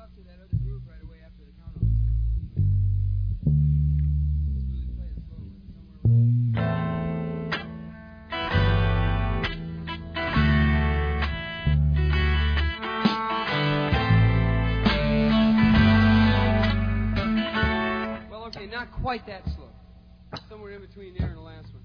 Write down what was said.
out to that other groove right away after the count off. Let's really play it slow. Well, okay, not quite that slow. Somewhere in between there and the last one.